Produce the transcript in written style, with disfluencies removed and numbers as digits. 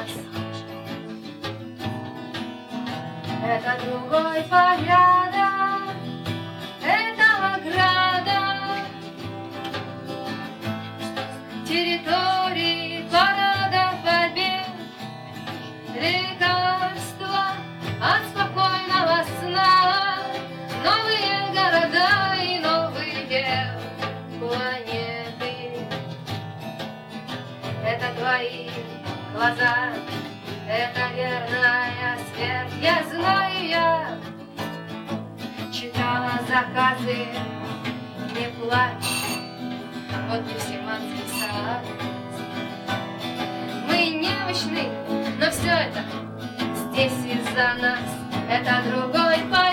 нас. Это другой порядок этого града, территории парада побед, лекарства от спокойного сна, новые города и новые планеты. Это твои глаза, это верная смерть, я знаю, я читала заказы, не плачь, вот мусульманский сад. Мы немощны, но все это здесь из-за нас, это другой путь.